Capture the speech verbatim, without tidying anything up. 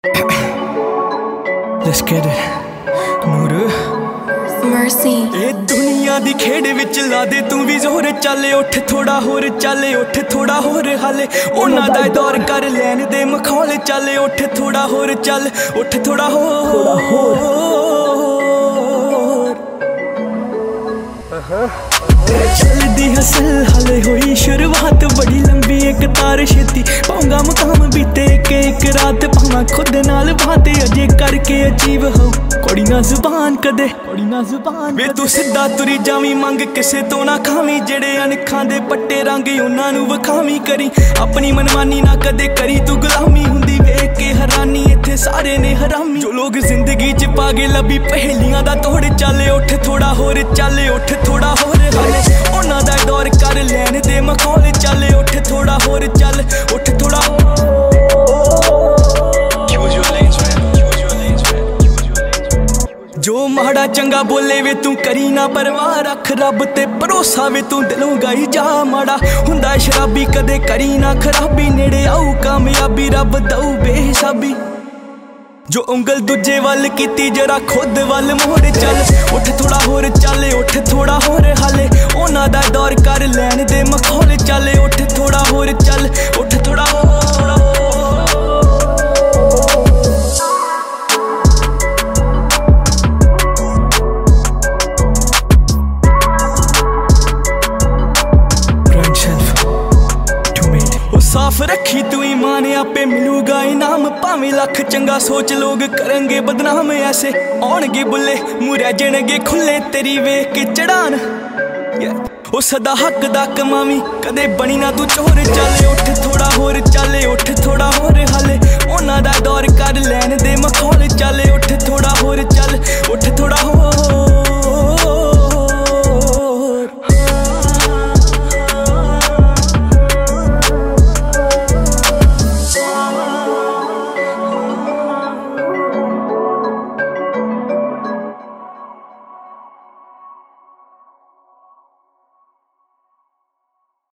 Let's get it, Noor. Mercy. ए दुनिया दी खेड़ विच ला दे तू भी जोर, चले उठ थोड़ा होर, चले उठ थोड़ा होर, हाले उन्हां दा दौर कर लैन दे मखौल, चले उठ थोड़ा होर, चल उठ थोड़ा होर। जल्दी हसल हाले हुई शुरुआत, बड़ी लंबी एक तार छेती पाऊंगा मुकाम बीते एक एक रात, पावा खुद नाल बात अजे करके अजीब हो कोड़ी ना जुबान कदे, कोड़ी ना जुबान वे तू सिद्धा तुरी जावी, मंग किसे तो ना खावी, जेड़े अनखां दे पट्टे रंग उन्हां नूं वखावी, करी अपनी मनमानी ना कदे करी तू गुलामी, हुंदी वेख के हैरानी इत्थे सारे ने हरामी, जो लोग जिंदगी च पागे लभी पहेलियां दा तोड़, चले उठ थोड़ा होर, चले उठ थोड़ा होर, हाले उन्हां दा दौर कर लैन दे मखौल, चले उठ थोड़ा होर, चल उठ थोड़ा। जो माड़ा चंगा बोले वे तू करी ना परवाह, रख रब ते भरोसा वे तू दिलों गाई जा, माड़ा हुंदा शराबी कदे करी ना खराबी, नेड़े आऊ कामयाबी रब दऊ बेहिसाबी, जो उंगल दूजे वल कीती जरा खुद वल मोड़, चल उठ थोड़ा होर, चले उठ थोड़ा होर, हाले उन्हां दा दौर कर लैन दे मखौल, चले उठ थोड़ा होर, चल उठ थोड़ा होर। साफ रखी तू ईमान, आपे मिलूगा इनाम, भावें लख चंगा सोच लोग करेंगे बदनाम, ऐसे आउणगे बुले मुरैजणगे खुले तेरी वेख के चढ़ान, ओ सदा हक दा कमावी कदे बनी ना तू चोर, चले उठ थोड़ा होर, चले उठ थोड़ा होर, हाले उन्हां दा दौर कर लैन दे मखौल, चले उठ थोड़ा होर, चल उठ थोड़ा होर।